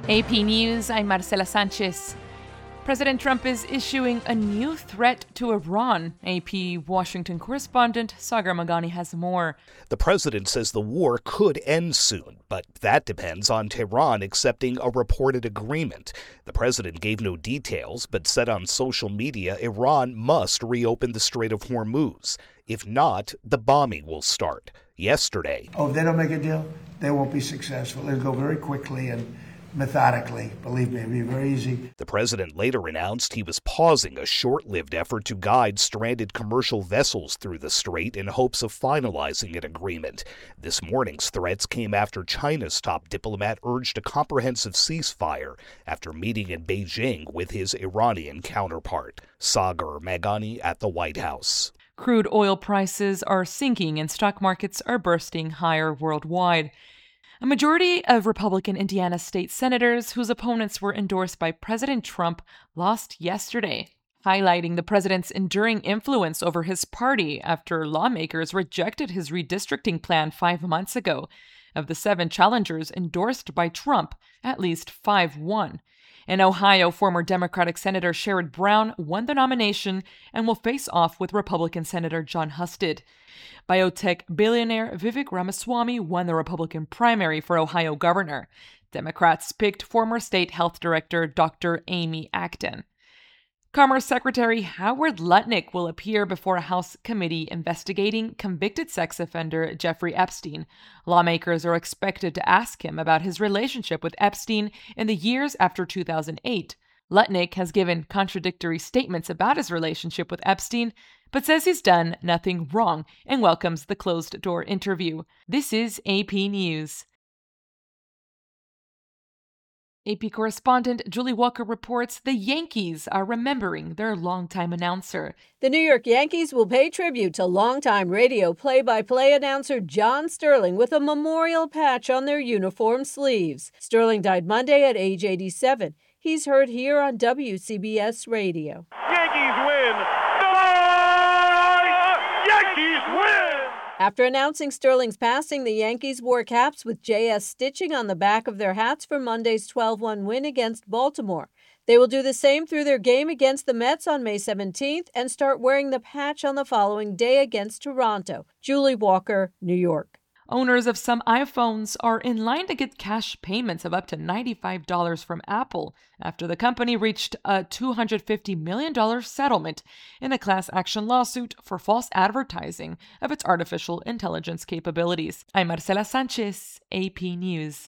AP News, I'm Marcela Sanchez. President Trump is issuing a new threat to Iran. AP Washington correspondent Sagar Meghani has more. The president says the war could end soon, but that depends on Tehran accepting a reported agreement. The president gave no details, but said on social media Iran must reopen the Strait of Hormuz. If not, the bombing will start. Yesterday. If they don't make a deal, they won't be successful. It'll go very quickly and methodically. Believe me, it'll be very easy. The president later announced he was pausing a short-lived effort to guide stranded commercial vessels through the strait in hopes of finalizing an agreement. This morning's threats came after China's top diplomat urged a comprehensive ceasefire after meeting in Beijing with his Iranian counterpart. Sagar Meghani at the White House. Crude oil prices are sinking and stock markets are bursting higher worldwide. A majority of Republican Indiana state senators whose opponents were endorsed by President Trump lost yesterday, highlighting the president's enduring influence over his party after lawmakers rejected his redistricting plan 5 months ago. Of the 7 challengers endorsed by Trump, at least 5 won. In Ohio, former Democratic Senator Sherrod Brown won the nomination and will face off with Republican Senator Jon Husted. Biotech billionaire Vivek Ramaswamy won the Republican primary for Ohio governor. Democrats picked former state health director Dr. Amy Acton. Commerce Secretary Howard Lutnick will appear before a House committee investigating convicted sex offender Jeffrey Epstein. Lawmakers are expected to ask him about his relationship with Epstein in the years after 2008. Lutnick has given contradictory statements about his relationship with Epstein, but says he's done nothing wrong and welcomes the closed-door interview. This is AP News. AP correspondent Julie Walker reports the Yankees are remembering their longtime announcer. The New York Yankees will pay tribute to longtime radio play-by-play announcer John Sterling with a memorial patch on their uniform sleeves. Sterling died Monday at age 87. He's heard here on WCBS Radio. Yankees win! Yankees win! After announcing Sterling's passing, the Yankees wore caps with JS stitching on the back of their hats for Monday's 12-1 win against Baltimore. They will do the same through their game against the Mets on May 17th and start wearing the patch on the following day against Toronto. Julie Walker, New York. Owners of some iPhones are in line to get cash payments of up to $95 from Apple after the company reached a $250 million settlement in a class action lawsuit for false advertising of its artificial intelligence capabilities. I'm Marcela Sanchez, AP News.